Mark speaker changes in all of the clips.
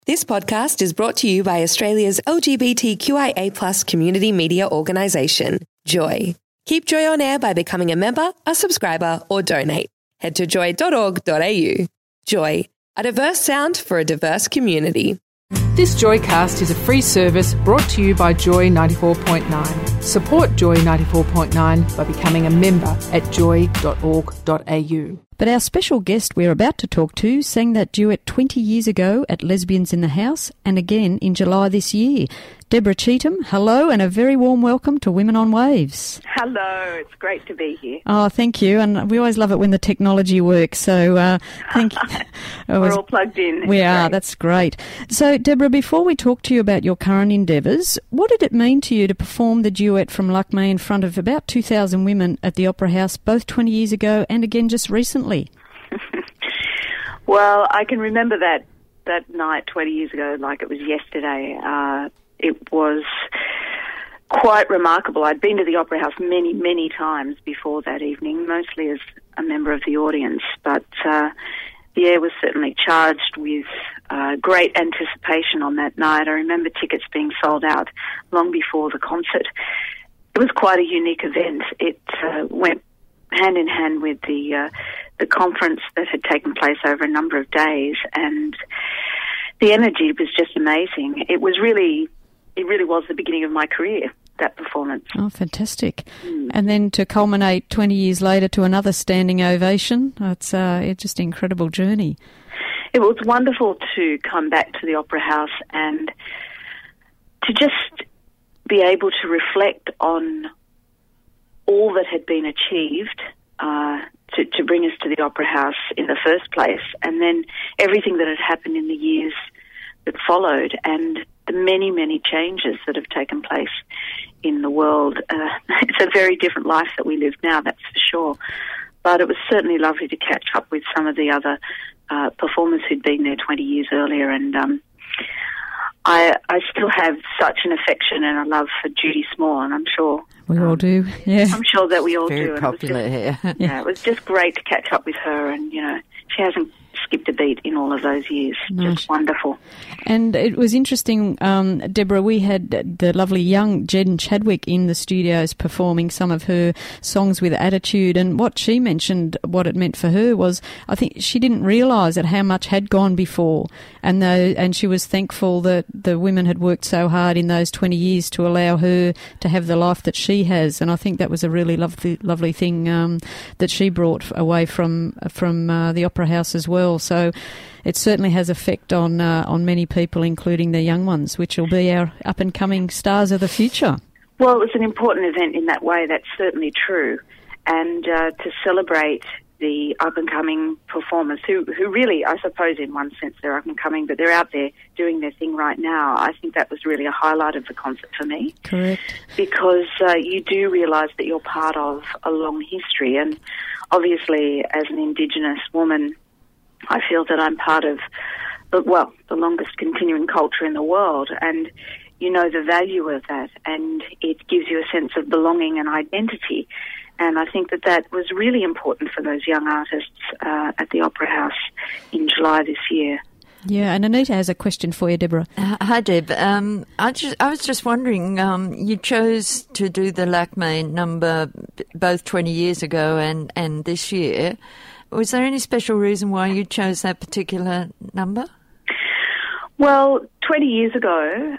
Speaker 1: This podcast is brought to you by Australia's LGBTQIA+ community media organisation, Joy. Keep Joy on air by becoming a member, a subscriber, or donate. Head to joy.org.au. Joy, a diverse sound for a diverse community.
Speaker 2: This Joycast is a free service brought to you by Joy 94.9. Support Joy 94.9 by becoming a member at joy.org.au.
Speaker 3: But our special guest we're about to talk to sang that duet 20 years ago at Lesbians in the House and again in July this year. Deborah Cheetham, hello and a very warm welcome to Women on Waves.
Speaker 4: Hello, it's great to be here.
Speaker 3: Oh, thank you. And we always love it when the technology works. So thank you.
Speaker 4: We're all plugged in.
Speaker 3: We are. That's great. So, Deborah, before we talk to you about your current endeavours, what did it mean to you to perform the duet from Luck May in front of about 2,000 women at the Opera House, both 20 years ago and again just recently?
Speaker 4: Well, I can remember that night 20 years ago like it was yesterday. It was quite remarkable. I'd been to the Opera House many, many times before that evening, mostly as a member of the audience, but the air was certainly charged with great anticipation on that night. I remember tickets being sold out long before the concert. It was quite a unique event. It went hand in hand with the conference that had taken place over a number of days, and the energy was just amazing. It really was the beginning of my career, that performance.
Speaker 3: Oh, fantastic. And then to culminate 20 years later to another standing ovation, it's just an incredible journey.
Speaker 4: It was wonderful to come back to the Opera House and to just be able to reflect on all that had been achieved to bring us to the Opera House in the first place, and then everything that had happened in the years that followed, and the many, many changes that have taken place in the world. It's a very different life that we live now, that's for sure. But it was certainly lovely to catch up with some of the other performers who'd been there 20 years earlier, and I still have such an affection and a love for Judy Small, and I'm sure
Speaker 3: we all do. Yeah,
Speaker 4: I'm sure that we all do.
Speaker 5: Very popular here.
Speaker 4: Yeah, it was just great to catch up with her, and she hasn't skipped a beat in all of those years.
Speaker 3: Nice.
Speaker 4: Just wonderful.
Speaker 3: And it was interesting, Deborah, we had the lovely young Jen Chadwick in the studios performing some of her songs with attitude, and what she mentioned, what it meant for her was, I think she didn't realise that how much had gone before, and she was thankful that the women had worked so hard in those 20 years to allow her to have the life that she has, and I think that was a really lovely thing that she brought away from the Opera House as well. So it certainly has effect on many people, including the young ones, which will be our up-and-coming stars of the future.
Speaker 4: Well, it was an important event in that way, that's certainly true. And to celebrate the up-and-coming performers who really, I suppose in one sense they're up-and-coming, but they're out there doing their thing right now, I think that was really a highlight of the concert for me.
Speaker 3: Correct. Because
Speaker 4: you do realise that you're part of a long history, and obviously as an Indigenous woman, I feel that I'm part of, the longest continuing culture in the world, and you know the value of that, and it gives you a sense of belonging and identity. And I think that was really important for those young artists at the Opera House in July this year.
Speaker 3: Yeah, and Anita has a question for you, Deborah.
Speaker 5: Hi, Deb. I was just wondering, you chose to do the Luck May number both 20 years ago and this year. Was there any special reason why you chose that particular number?
Speaker 4: Well, 20 years ago,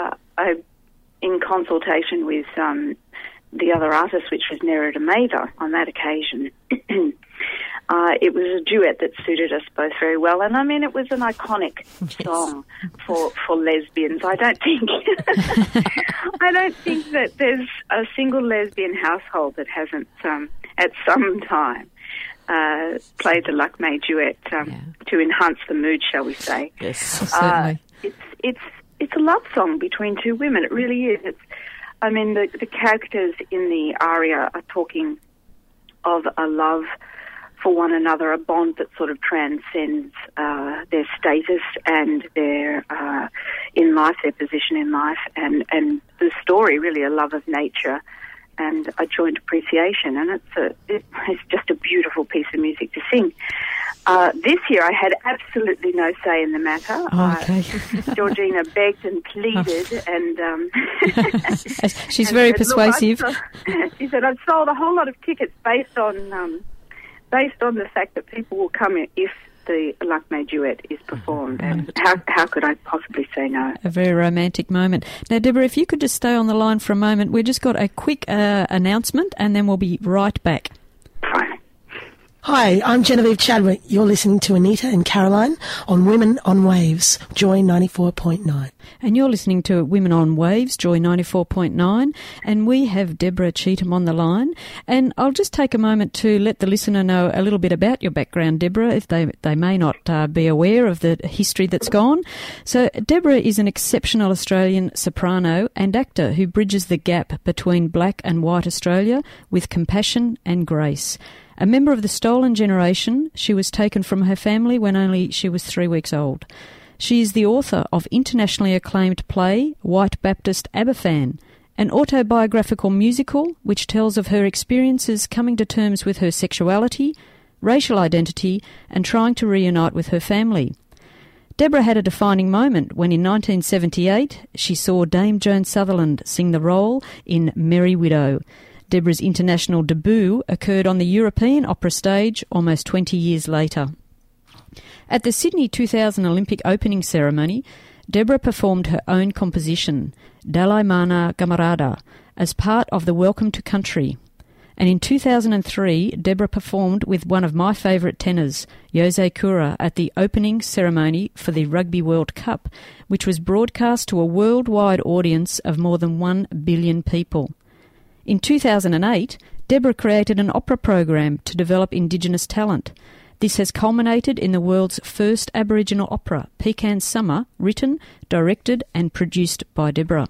Speaker 4: in consultation with the other artist, which was Nerida Mather, on that occasion, it was a duet that suited us both very well. And I mean, it was an iconic song for lesbians. I don't think that there's a single lesbian household that hasn't, at some time, played the Luck May duet to enhance the mood, shall we say.
Speaker 3: Yes, certainly.
Speaker 4: It's a love song between two women. It really is. The characters in the aria are talking of a love for one another, a bond that sort of transcends their status and their in life, their position in life, and the story, really a love of nature and a joint appreciation, and it's just a beautiful piece of music to sing. This year I had absolutely no say in the matter.
Speaker 3: Okay.
Speaker 4: Georgina begged and pleaded, and
Speaker 3: she's
Speaker 4: and
Speaker 3: very
Speaker 4: said,
Speaker 3: persuasive.
Speaker 4: She said, "I've sold a whole lot of tickets based on the fact that people will come if the Lakme duet is performed." And how could I possibly say no?
Speaker 3: A very romantic moment. Now, Deborah, if you could just stay on the line for a moment, we've just got a quick announcement, and then we'll be right back.
Speaker 4: Fine.
Speaker 6: Hi, I'm Genevieve Chadwick. You're listening to Anita and Caroline on Women on Waves, Joy 94.9.
Speaker 3: And you're listening to Women on Waves, Joy 94.9, and we have Deborah Cheetham on the line. And I'll just take a moment to let the listener know a little bit about your background, Deborah, if they may not be aware of the history that's gone. So Deborah is an exceptional Australian soprano and actor who bridges the gap between black and white Australia with compassion and grace. A member of the stolen generation, she was taken from her family when only she was 3 weeks old. She is the author of internationally acclaimed play White Baptist Aberfan, an autobiographical musical which tells of her experiences coming to terms with her sexuality, racial identity, and trying to reunite with her family. Deborah had a defining moment when in 1978 she saw Dame Joan Sutherland sing the role in Merry Widow. Deborah's international debut occurred on the European opera stage almost 20 years later. At the Sydney 2000 Olympic opening ceremony, Deborah performed her own composition, Dalai Mana Gamarada, as part of the Welcome to Country. And in 2003, Deborah performed with one of my favourite tenors, Jose Cura, at the opening ceremony for the Rugby World Cup, which was broadcast to a worldwide audience of more than 1 billion people. In 2008, Deborah created an opera program to develop Indigenous talent. This has culminated in the world's first Aboriginal opera, Pecan Summer, written, directed and produced by Deborah.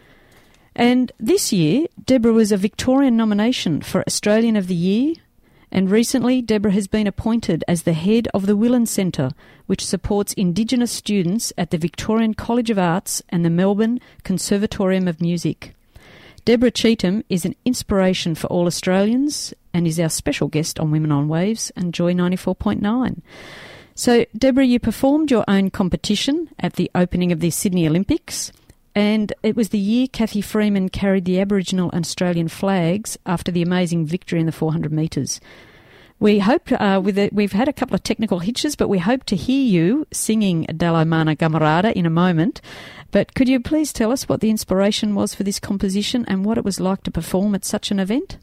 Speaker 3: And this year, Deborah was a Victorian nomination for Australian of the Year, and recently Deborah has been appointed as the head of the Willan Centre, which supports Indigenous students at the Victorian College of Arts and the Melbourne Conservatorium of Music. Deborah Cheetham is an inspiration for all Australians and is our special guest on Women on Waves and Joy 94.9. So, Deborah, you performed your own competition at the opening of the Sydney Olympics, and it was the year Cathy Freeman carried the Aboriginal and Australian flags after the amazing victory in the 400 metres. We hope, we've had a couple of technical hitches, but we hope to hear you singing Dalai Mana Gamarada in a moment. But could you please tell us what the inspiration was for this composition and what it was like to perform at such an event?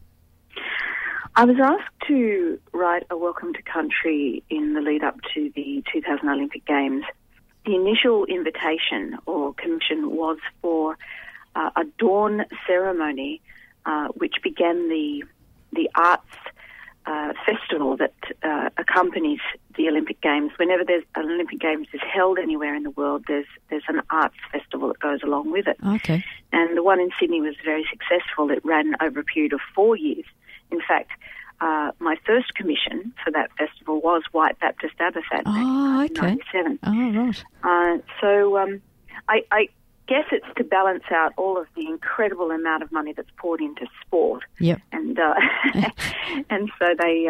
Speaker 4: I was asked to write a Welcome to Country in the lead up to the 2000 Olympic Games. The initial invitation or commission was for a dawn ceremony which began the arts festival that accompanies the Olympic Games. Whenever there's an Olympic Games is held anywhere in the world, there's an arts festival that goes along with it.
Speaker 3: Okay.
Speaker 4: And the one in Sydney was very successful. It ran over a period of 4 years. In fact, my first commission for that festival was White Baptist Aberfan in 1997.
Speaker 3: Oh, right.
Speaker 4: So I guess it's to balance out all of the incredible amount of money that's poured into sport.
Speaker 3: Yep.
Speaker 4: And and so they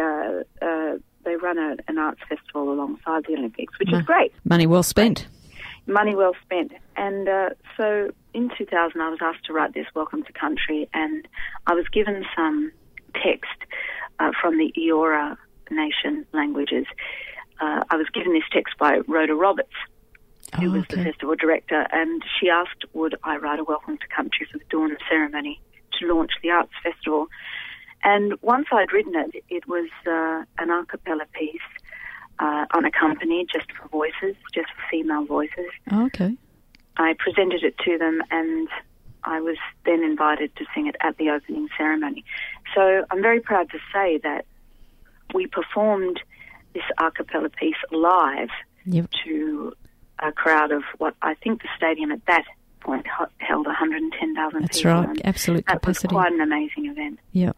Speaker 4: run an arts festival alongside the Olympics, which is great.
Speaker 3: Money well spent.
Speaker 4: Money well spent. And so in 2000 I was asked to write this Welcome to Country, and I was given some text from the Eora Nation languages. I was given this text by Rhoda Roberts, who was the festival director, and she asked would I write a Welcome to Country for the dawn ceremony to launch the arts festival. And once I'd written it, it was an a cappella piece, unaccompanied, just for voices, just for female voices.
Speaker 3: Oh, okay.
Speaker 4: I presented it to them, and I was then invited to sing it at the opening ceremony. So I'm very proud to say that we performed this a cappella piece live to a crowd of what I think the stadium at that point held 110,000 people.
Speaker 3: That's right, absolute capacity.
Speaker 4: That was quite an amazing event.
Speaker 3: Yep.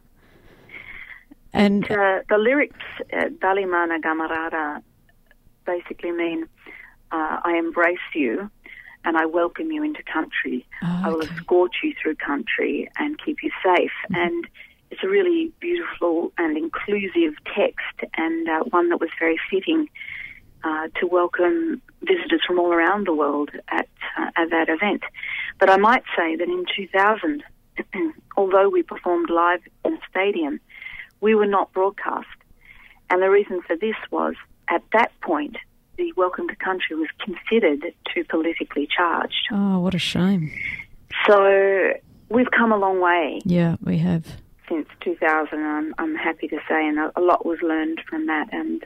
Speaker 3: And
Speaker 4: the lyrics, Dalai Mana Gamarada, basically mean, I embrace you, and I welcome you into country.
Speaker 3: Oh,
Speaker 4: I will
Speaker 3: okay.
Speaker 4: escort you through country and keep you safe.
Speaker 3: Mm-hmm.
Speaker 4: And it's a really beautiful and inclusive text, and one that was very fitting to welcome visitors from all around the world at that event. But I might say that in 2000, although we performed live in a stadium, we were not broadcast. And the reason for this was, at that point, the Welcome to Country was considered too politically charged.
Speaker 3: Oh, what a shame.
Speaker 4: So we've come a long way
Speaker 3: Yeah, we have.
Speaker 4: since 2000. I'm happy to say, and a lot was learned from that. And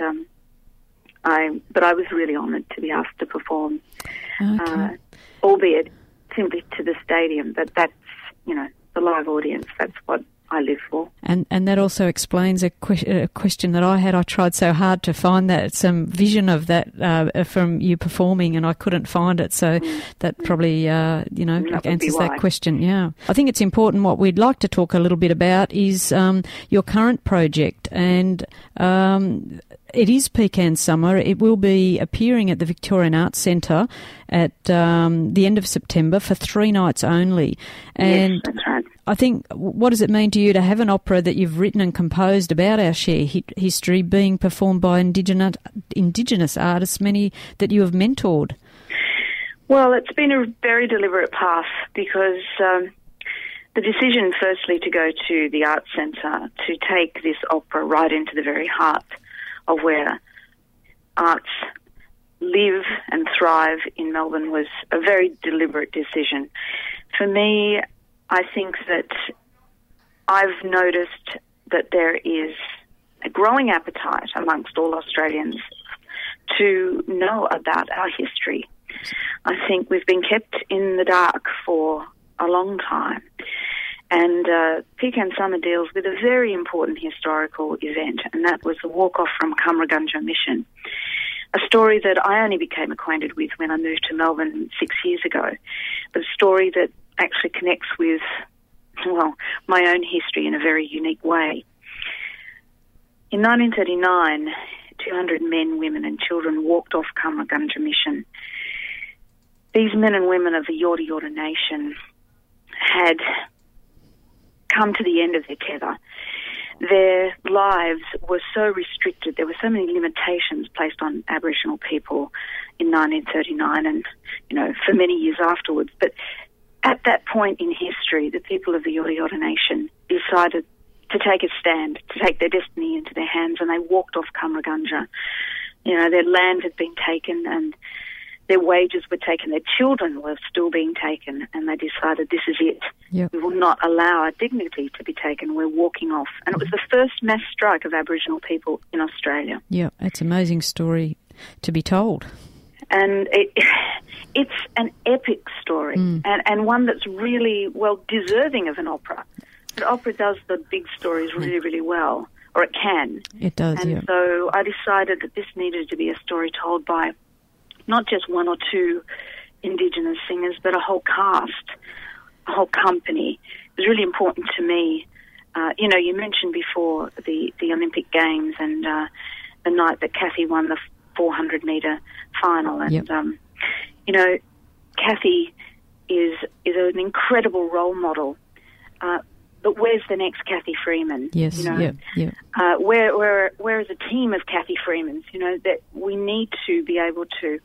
Speaker 4: but I was really honoured to be asked to perform,
Speaker 3: Okay.
Speaker 4: albeit simply to the stadium. But that's, the live audience. That's what I live for.
Speaker 3: And that also explains a question that I had. I tried so hard to find some vision of that from you performing, and I couldn't find it. So that probably,
Speaker 4: That would be
Speaker 3: answers
Speaker 4: why.
Speaker 3: that question. Yeah, I think it's important. What we'd like to talk a little bit about is your current project, and it is Pecan Summer. It will be appearing at the Victorian Arts Centre at the end of September for 3 nights only. And
Speaker 4: Yes, that's right.
Speaker 3: I think, what does it mean to you to have an opera that you've written and composed about our share history being performed by Indigenous artists, many that you have mentored?
Speaker 4: Well, it's been a very deliberate path because the decision, firstly, to go to the Arts Centre, to take this opera right into the very heart of where arts live and thrive in Melbourne, was a very deliberate decision. For me, I think that I've noticed that there is a growing appetite amongst all Australians to know about our history. I think we've been kept in the dark for a long time. And Pecan Summer deals with a very important historical event, and that was the walk-off from Kamaragunja Mission, a story that I only became acquainted with when I moved to Melbourne 6 years ago, but a story that actually connects with, my own history in a very unique way. In 1939, 200 men, women and children walked off Kamaragunja Mission. These men and women of the Yorta Yorta Nation had come to the end of their tether. Their lives were so restricted. There were so many limitations placed on Aboriginal people in 1939 and, for many years afterwards. But at that point in history, the people of the Yorta Yorta Nation decided to take a stand, to take their destiny into their hands, and they walked off Kamaragunja. Their land had been taken and their wages were taken, their children were still being taken, and they decided, this is it.
Speaker 3: Yep.
Speaker 4: We will not allow our dignity to be taken. We're walking off. And it was the first mass strike of Aboriginal people in Australia.
Speaker 3: Yeah, it's an amazing story to be told.
Speaker 4: And it's an epic story, and one that's really, deserving of an opera. But opera does the big stories really, really well, or it can.
Speaker 3: It does,
Speaker 4: and
Speaker 3: yeah.
Speaker 4: so I decided that this needed to be a story told by not just one or two Indigenous singers, but a whole cast, a whole company. It was really important to me. You mentioned before the Olympic Games and the night that Kathy won the 400-metre final. And,
Speaker 3: Yep.
Speaker 4: Kathy is an incredible role model. But where's the next Kathy Freeman?
Speaker 3: Yes, yeah.
Speaker 4: Where is a team of Kathy Freemans? That we need to be able to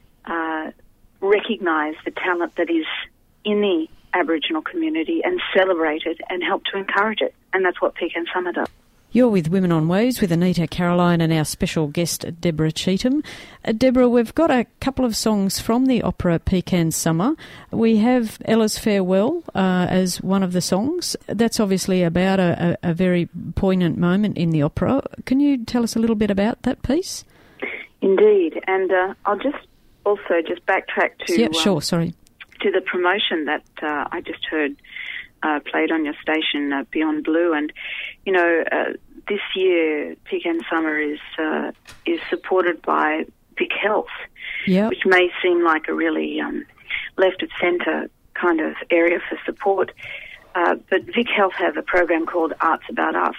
Speaker 4: recognise the talent that is in the Aboriginal community and celebrate it and help to encourage it. And that's what Pecan Summer does.
Speaker 3: You're with Women on Waves with Anita Caroline and our special guest, Deborah Cheetham. Deborah, we've got a couple of songs from the opera Pecan Summer. We have Ella's Farewell as one of the songs. That's obviously about a very poignant moment in the opera. Can you tell us a little bit about that piece?
Speaker 4: Indeed. And I'll just backtrack to...
Speaker 3: Yeah, sure, sorry.
Speaker 4: To the promotion that I just heard played on your station, Beyond Blue. And, this year, Pecan Summer is supported by Vic Health,
Speaker 3: Yep.
Speaker 4: which may seem like a really left of centre kind of area for support. But Vic Health have a program called Arts About Us.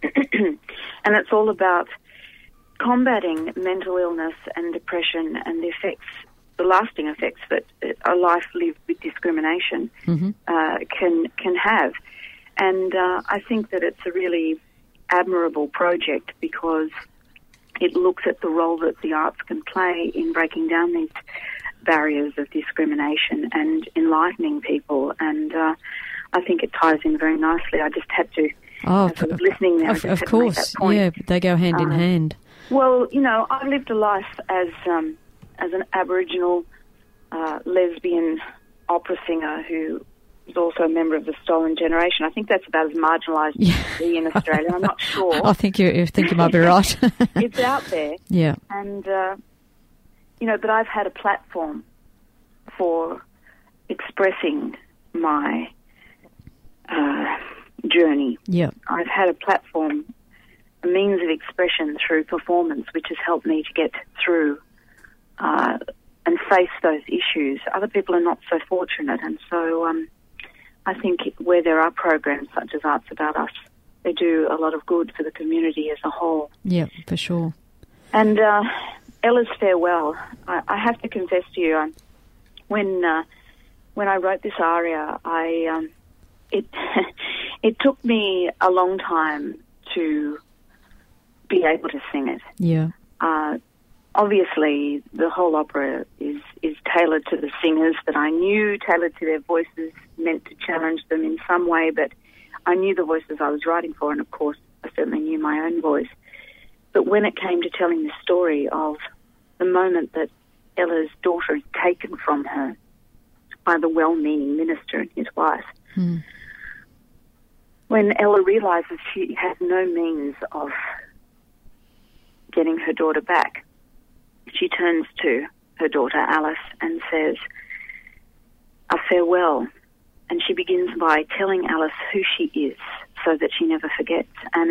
Speaker 4: And it's all about combating mental illness and depression and the effects lasting effects that a life lived with discrimination can have. And I think that it's a really admirable project because it looks at the role that the arts can play in breaking down these barriers of discrimination and enlightening people. And I think it ties in very nicely. I just had to, listening there,
Speaker 3: of course, yeah, they go hand in hand.
Speaker 4: Well, I've lived a life as an Aboriginal lesbian opera singer who is also a member of the Stolen Generation. I think that's about as marginalised as you can be in Australia. I'm not sure.
Speaker 3: I think you might be right.
Speaker 4: It's out there.
Speaker 3: Yeah.
Speaker 4: And, but I've had a platform for expressing my journey.
Speaker 3: Yeah.
Speaker 4: I've had a platform, a means of expression through performance, which has helped me to get through and face those issues. Other people are not so fortunate, and so I think where there are programs such as Arts About Us, they do a lot of good for the community as a whole.
Speaker 3: Yeah, for sure.
Speaker 4: And Ella's Farewell, I have to confess to you, when I wrote this aria, it took me a long time to be able to sing it.
Speaker 3: Yeah.
Speaker 4: Obviously, the whole opera is tailored to the singers that I knew, tailored to their voices, meant to challenge them in some way, but I knew the voices I was writing for, and of course, I certainly knew my own voice. But when it came to telling the story of the moment that Ella's daughter is taken from her by the well-meaning minister and his wife, when Ella realises she has no means of getting her daughter back, she turns to her daughter Alice and says, "A farewell." And she begins by telling Alice who she is so that she never forgets. And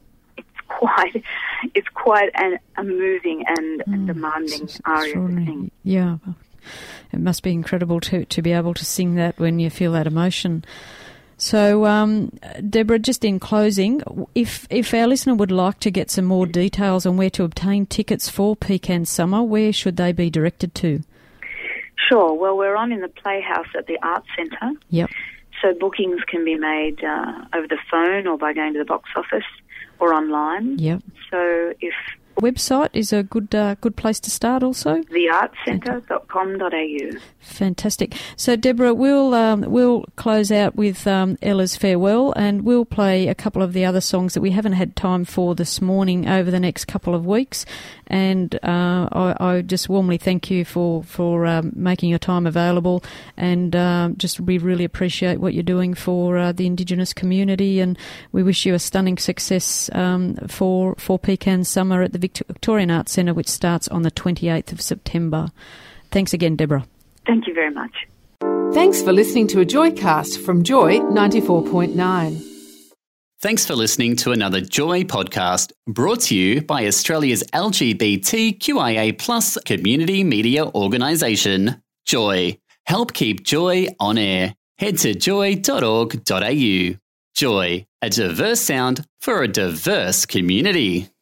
Speaker 4: it's quite a moving and demanding aria to sing.
Speaker 3: Yeah. It must be incredible to be able to sing that when you feel that emotion. So, Deborah, just in closing, if our listener would like to get some more details on where to obtain tickets for Pecan Summer, where should they be directed to?
Speaker 4: Sure. Well, we're on in the Playhouse at the Arts Centre.
Speaker 3: Yep.
Speaker 4: So bookings can be made over the phone or by going to the box office or online.
Speaker 3: Yep.
Speaker 4: So if...
Speaker 3: Website is a good place to start also?
Speaker 4: theartscentre.com.au.
Speaker 3: Fantastic. So, Deborah, we'll close out with Ella's Farewell, and we'll play a couple of the other songs that we haven't had time for this morning over the next couple of weeks. And I just warmly thank you for making your time available, and we really appreciate what you're doing for the Indigenous community, and we wish you a stunning success for Pecan Summer at the Victorian Arts Centre, which starts on the 28th of September. Thanks again, Deborah.
Speaker 4: Thank you very much.
Speaker 2: Thanks for listening to a Joycast from Joy 94.9.
Speaker 7: Thanks for listening to another Joy podcast brought to you by Australia's LGBTQIA+ community media organisation, Joy. Help keep Joy on air. Head to joy.org.au. Joy, a diverse sound for a diverse community.